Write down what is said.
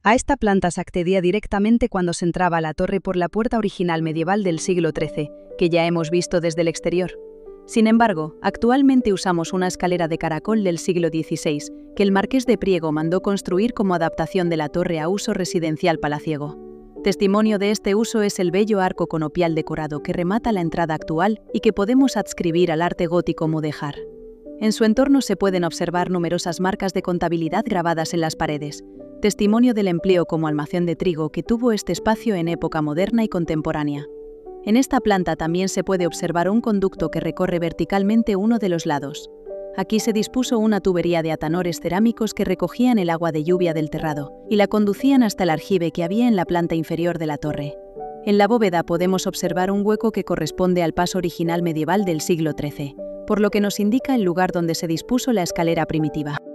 A esta planta se accedía directamente cuando se entraba a la torre por la puerta original medieval del siglo XIII, que ya hemos visto desde el exterior. Sin embargo, actualmente usamos una escalera de caracol del siglo XVI, que el marqués de Priego mandó construir como adaptación de la torre a uso residencial palaciego. Testimonio de este uso es el bello arco conopial decorado que remata la entrada actual y que podemos adscribir al arte gótico mudéjar. En su entorno se pueden observar numerosas marcas de contabilidad grabadas en las paredes, testimonio del empleo como almacén de trigo que tuvo este espacio en época moderna y contemporánea. En esta planta también se puede observar un conducto que recorre verticalmente uno de los lados. Aquí se dispuso una tubería de atanores cerámicos que recogían el agua de lluvia del terrado y la conducían hasta el aljibe que había en la planta inferior de la torre. En la bóveda podemos observar un hueco que corresponde al paso original medieval del siglo XIII, por lo que nos indica el lugar donde se dispuso la escalera primitiva.